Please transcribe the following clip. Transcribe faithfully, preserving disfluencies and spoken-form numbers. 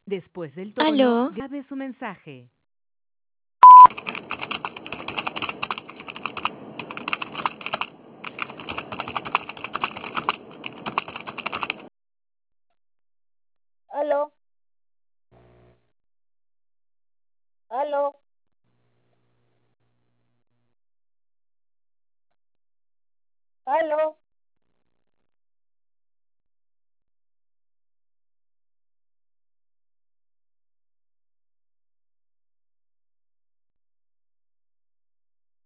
Después del tono, ¿Aló? grabe su mensaje. Aló. Aló. Aló.